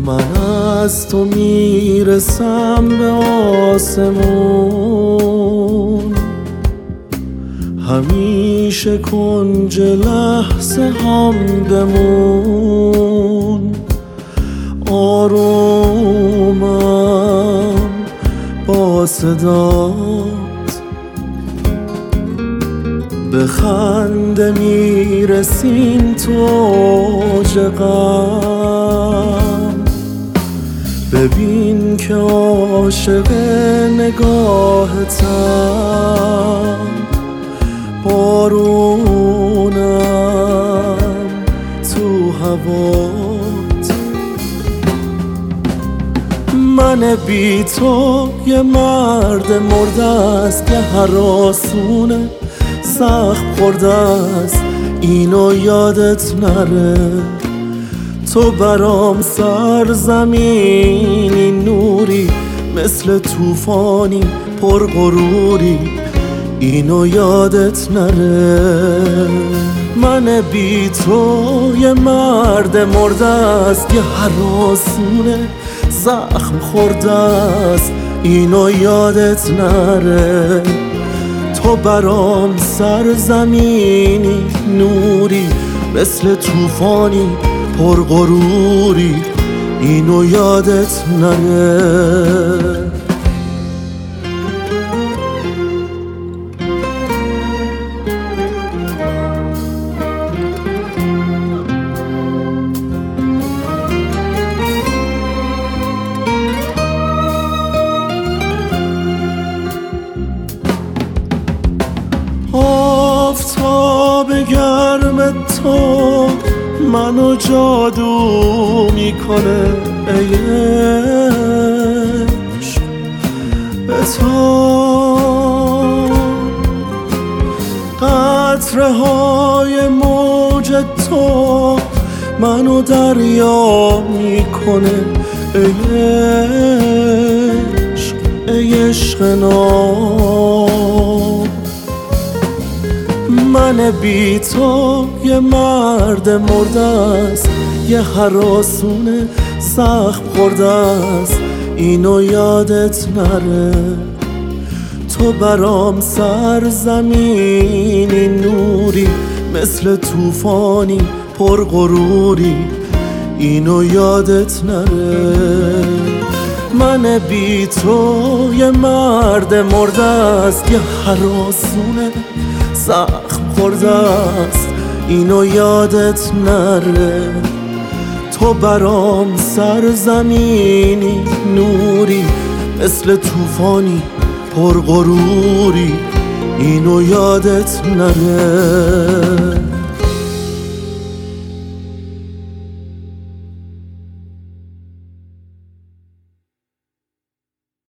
من از تو میرسم به آسمون، همیشه کنج لحظه هم بمون. آرومم با صدات، به خنده میرسیم تو اوج غم. ببین که عاشق نگاهتم، بارونم تو هوات. من بی تو یه مرد مرده است، یه هراسونه زخم خورده است، اینو یادت نره. تو برام سرزمینی نوری، مثل طوفانی پرغروری، اینو یادت نره. من بی تو یه مرد مرده است، یه هراسونه زخم خورده است، اینو یادت نره. تو برام سرزمینی نوری، مثل طوفانی پرغروری، اینو یادت نره. آفتاب گرم تو منو جادو میکنه، ای عشق به تو. قطره های موج تو منو دریا میکنه، ای عشق، ای عشق ناب. من بی تو یه مرد مرده است، یه هراسونه زخم خورده است، اینو یادت نره. تو برام سرزمینی نوری، مثل طوفانی پرغروری، اینو یادت نره. من بی تو یه مرد مرده است، یه هراسونه زخم خورده است، اینو یادت نره. تو برام سرزمینی نوری، مثل طوفانی پرغروری، اینو یادت نره.